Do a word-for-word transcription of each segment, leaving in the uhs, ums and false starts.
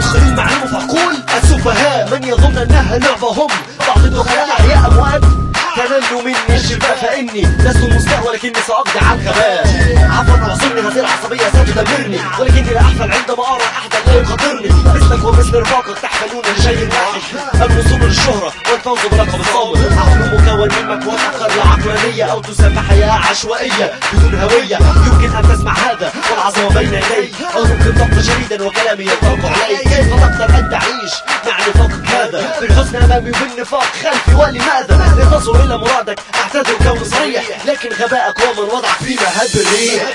يدخل المعلومة في عقول السفهاء من يظن انها لعبة. هم بعض الدخلاء يا اموات تنلوا مني الشفاء، فاني لست مستاء ولكني ساقضي على الغباء. عفوا اعذرني، هذه العصبية ستدمرني، ولكني لا احفل عندما ارى احدا لا يخاطرني. مثلك ومثل رفاقك تحملون لشيء واحد، الوصول للشهرة والفوز بلقب الصامت. عقل مكون من مكونات غير عقلانية او تسمى حياة عشوائية بدون هوية. يمكن ان تسمع هذا والعظمة بين يديك، او يمكن تبقى شديدا وكلامي ينطبق عليك. كيف تقدر ان تعيش مع نفاقك هذا؟ بالحزن امامي وبالنفاق خلفي، ولماذا لتصل الى مرادك؟ اعتذر كون صريح، لكن غباءك ومن وضعك في مهب الريح.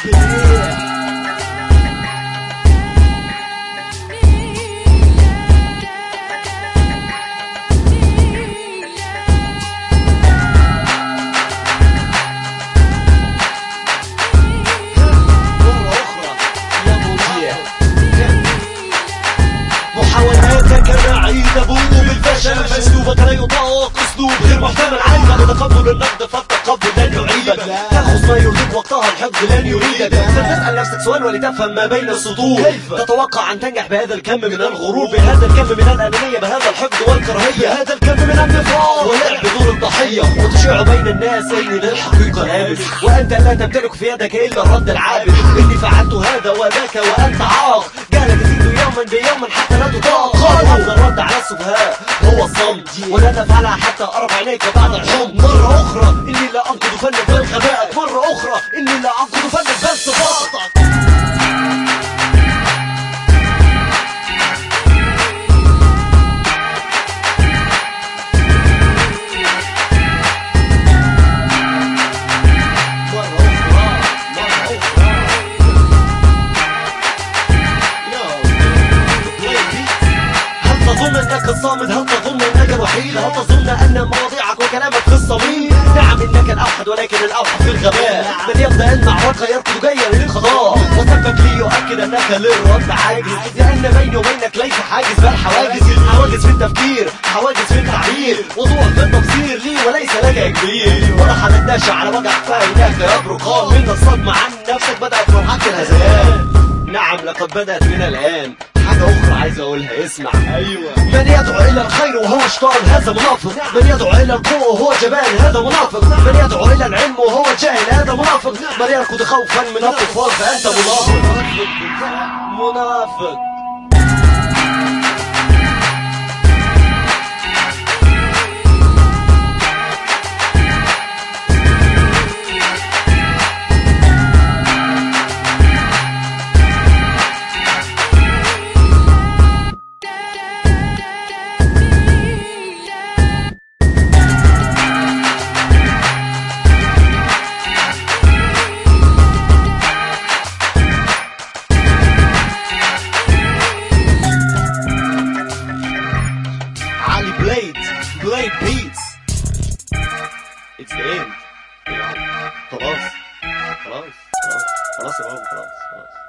تبوء بالفشل، اسلوبك لا يطاق، اسلوب غير محتمل. عليك بتقبل النقد فالتقبل لن يعيبك، تاخذ ما يرضيك وقتها الحقد لن يريدك. فلتسأل نفسك سؤال ولتفهم ما بين السطور. تتوقع ان تنجح بهذا الكم من الغرور، بهذا الكم من الانانية، بهذا الحقد والكراهية، بهذا الكم من النفاق ولعب دور الضحية، وتشيع بين الناس اني للحقيقة لابس، وانت لا تمتلك في يدك الا الرد العابد. اني فعلت هذا وذاك وانت عاق، جهلك يزيد يوما بيوم حتى لا تطاق. قالوا الرد على السفهاء هو الصمت، ولا تفعلها حتى أرى عينيك بعد الحب. مرة أخرى إني لا أنقض فنك بل غبائك، مرة أخرى إني لا أنقض فنك بل صفاتك. تظن انك الصامد؟ هل تظن انك الوحيد؟ هل تظن ان مواضيعك وكلامك في الصميم؟ نعم انك الاوحد، ولكن الاوحد في الغباء. من يبدا المعركه يركض جيا للقضاء، وسبك لي يؤكد انك للرد عاجز، لان بيني وبينك ليس حاجز بل حواجز. حواجز في التفكير، حواجز في التعبير، وضوح في التبصير لي وليس لك يا كبير. ورحل الداشة على وجعك فهناك يبرقان، من الصدمه عن نفسك بدات مرحله الهذيان. نعم لقد بدأت من الآن. حاجة أخرى عايز أقولها، اسمع. أيوة. من يدعو إلى الخير وهو شيطان هذا منافق، من يدعو إلى القوة وهو جبان هذا منافق، من يدعو إلى العلم وهو جاهل هذا منافق، من يركض خوفا من الطوفان فأنت منافق. منافق. Blade, Blade Beats. It's the end. خلاص خلاص خلاص خلاص يا بابا، خلاص خلاص.